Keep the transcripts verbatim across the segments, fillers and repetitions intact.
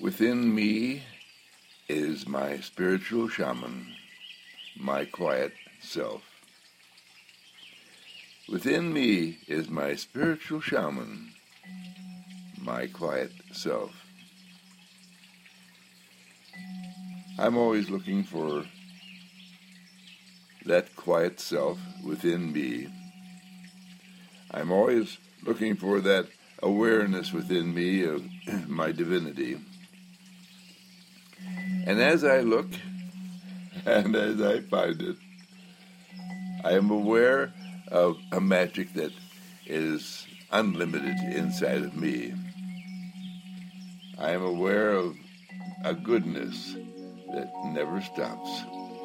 Within me is my spiritual shaman, my quiet self. Within me is my spiritual shaman, my quiet self. I'm always looking for that quiet self within me. I'm always looking for that awareness within me of my divinity. And as I look, and as I find it, I am aware of a magic that is unlimited inside of me. I am aware of a goodness that never stops.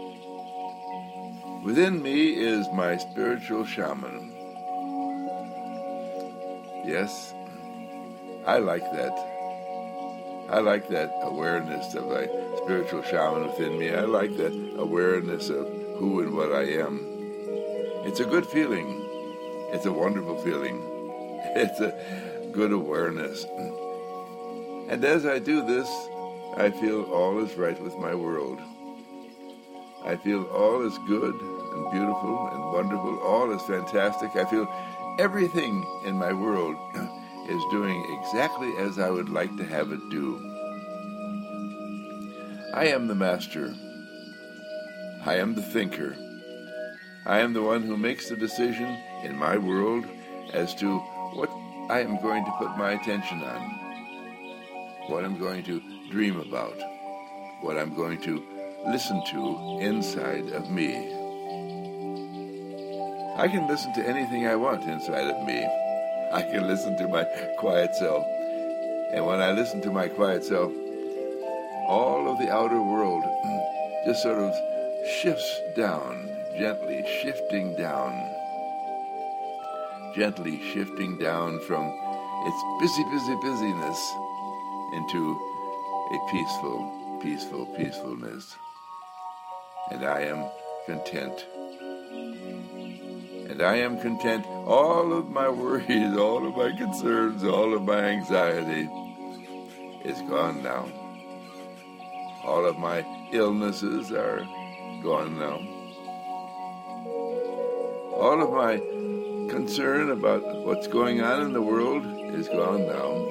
Within me is my spiritual shaman. Yes, I like that. I like that awareness of my spiritual shaman within me. I like that awareness of who and what I am. It's a good feeling. It's a wonderful feeling. It's a good awareness. And as I do this, I feel all is right with my world. I feel all is good and beautiful and wonderful. All is fantastic. I feel everything in my world is doing exactly as I would like to have it do. I am the master. I am the thinker. I am the one who makes the decision in my world as to what I am going to put my attention on, what I'm going to dream about, what I'm going to listen to inside of me. I can listen to anything I want inside of me. I can listen to my quiet self. And when I listen to my quiet self, all of the outer world just sort of shifts down, gently shifting down, gently shifting down from its busy, busy, busyness into a peaceful, peaceful, peacefulness. And I am content. And I am content. All of my worries, all of my concerns, all of my anxiety is gone now. All of my illnesses are gone now. All of my concern about what's going on in the world is gone now.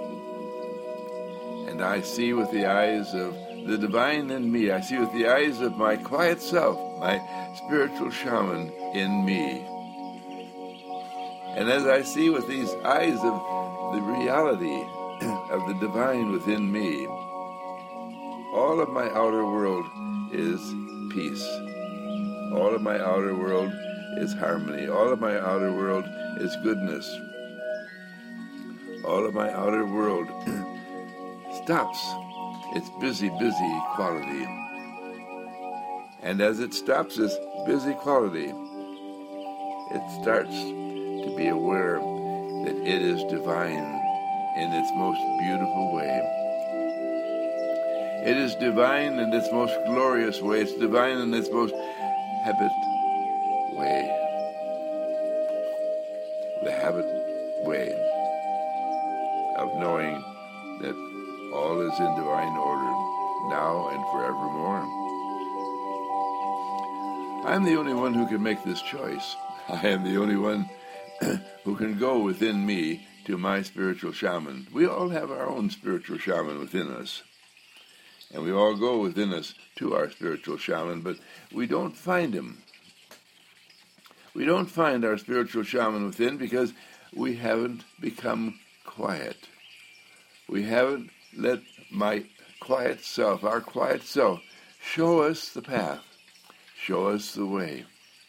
And I see with the eyes of the divine in me, I see with the eyes of my quiet self, my spiritual shaman in me. And as I see with these eyes of the reality of the divine within me, all of my outer world is peace. All of my outer world is harmony. All of my outer world is goodness. All of my outer world stops its busy, busy quality. And as it stops its busy quality, it starts to be aware that it is divine in its most beautiful way. It is divine in its most glorious way. It's divine in its most habit way. The habit way of knowing that all is in divine order, now and forevermore. I'm the only one who can make this choice. I am the only one who can go within me to my spiritual shaman. We all have our own spiritual shaman within us. And we all go within us to our spiritual shaman, but we don't find him. We don't find our spiritual shaman within because we haven't become quiet. We haven't let my quiet self, our quiet self, show us the path, show us the way.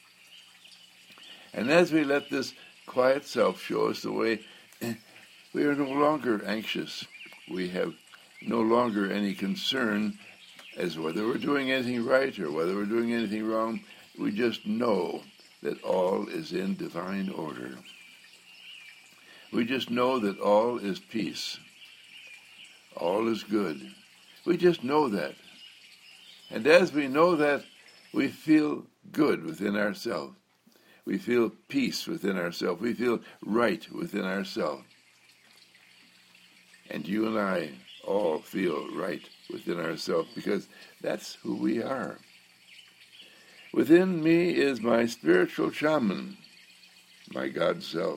And as we let this quiet self show us the way, we are no longer anxious. We have no longer any concern as whether we're doing anything right or whether we're doing anything wrong. We just know that all is in divine order. We just know that all is peace. All is good. We just know that. And as we know that, we feel good within ourselves. We feel peace within ourselves. We feel right within ourselves. And you and I all feel right within ourselves, because that's who we are. Within me is my spiritual shaman, my God self.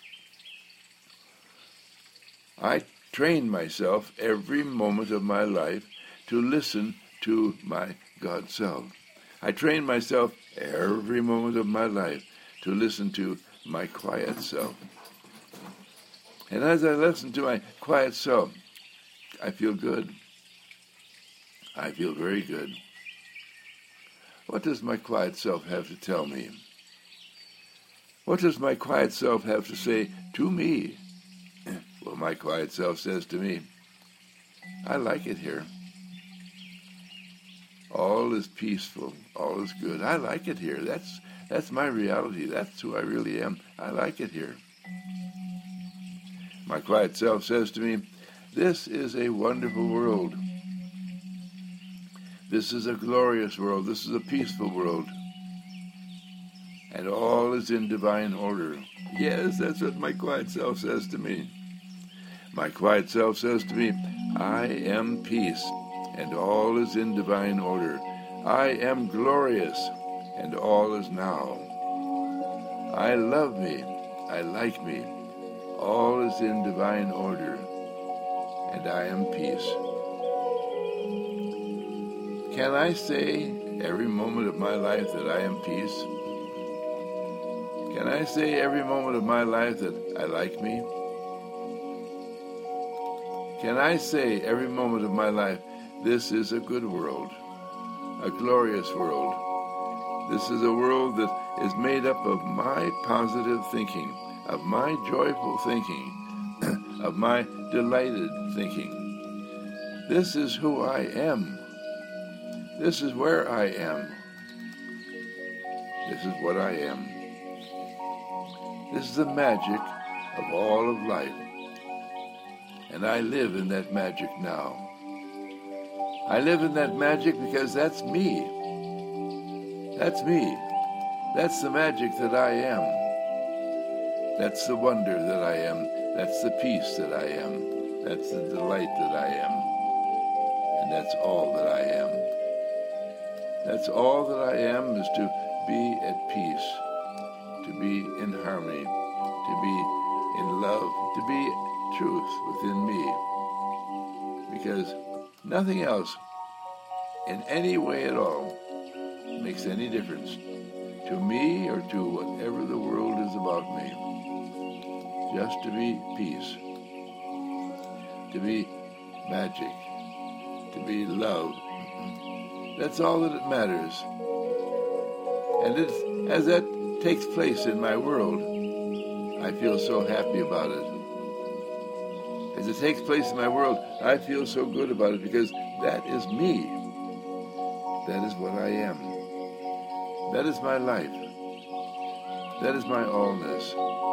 I train myself every moment of my life to listen to my God self. I train myself every moment of my life to listen to my quiet self. And as I listen to my quiet self, I feel good. I feel very good. What does my quiet self have to tell me? What does my quiet self have to say to me? Well, my quiet self says to me, I like it here. All is peaceful. All is good. I like it here. That's that's my reality. That's who I really am. I like it here. My quiet self says to me, this is a wonderful world. This is a glorious world. This is a peaceful world. And all is in divine order. Yes, that's what my quiet self says to me. My quiet self says to me, I am peace, and all is in divine order. I am glorious, and all is now. I love me. I like me. All is in divine order, and I am peace. Can I say every moment of my life that I am peace? Can I say every moment of my life that I like me? Can I say every moment of my life, this is a good world, a glorious world? This is a world that is made up of my positive thinking, of my joyful thinking, of my delighted thinking. This is who I am. This is where I am. This is what I am. This is the magic of all of life. And I live in that magic now. I live in that magic because that's me. That's me. That's the magic that I am. That's the wonder that I am. That's the peace that I am. That's the delight that I am. And that's all that I am. That's all that I am, is to be at peace, to be in harmony, to be in love, to be truth within me. Because nothing else, in any way at all, makes any difference to me or to whatever the world is about me. Just to be peace, to be magic, to be love. That's all that it matters. And it's, as that takes place in my world, I feel so happy about it. As it takes place in my world, I feel so good about it, because that is me. That is what I am. That is my life. That is my allness.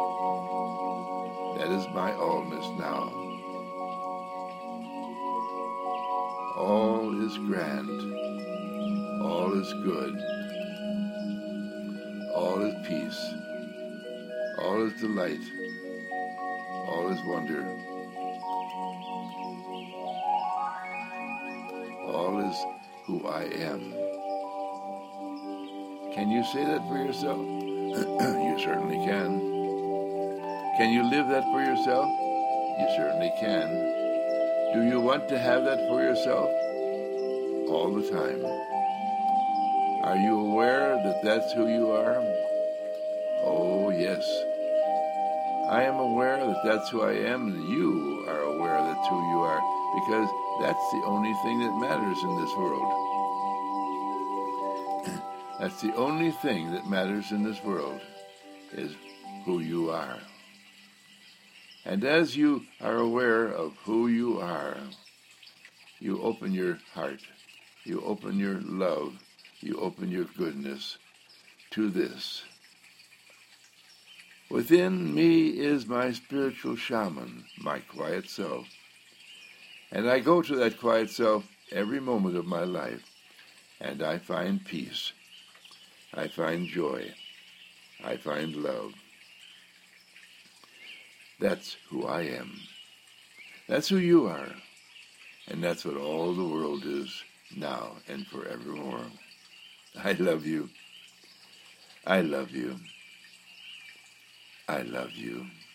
That is my allness now. All is grand. All is good. All is peace. All is delight. All is wonder. All is who I am. Can you say that for yourself? You certainly can. Can you live that for yourself? You certainly can. Do you want to have that for yourself? All the time. Are you aware that that's who you are? Oh, yes. I am aware that that's who I am, and you are aware that's who you are, because that's the only thing that matters in this world. That's the only thing that matters in this world, is who you are. And as you are aware of who you are, you open your heart, you open your love, you open your goodness to this. Within me is my spiritual shaman, my quiet self. And I go to that quiet self every moment of my life, and I find peace. I find joy. I find love. That's who I am. That's who you are. And that's what all the world is now and forevermore. I love you. I love you. I love you.